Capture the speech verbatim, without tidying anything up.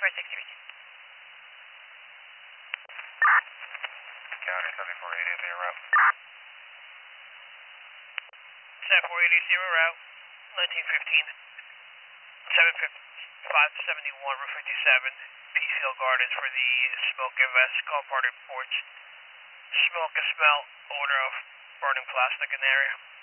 for sixty. County seventy-four eighty, zero route. seventy-four eighty, zero route, nineteen fifteen, seven five seventy-one, Route fifty-seven, Peacefield Gardens for the smoke and vest, call part reports. Smoke and smell, odor of burning plastic in the area.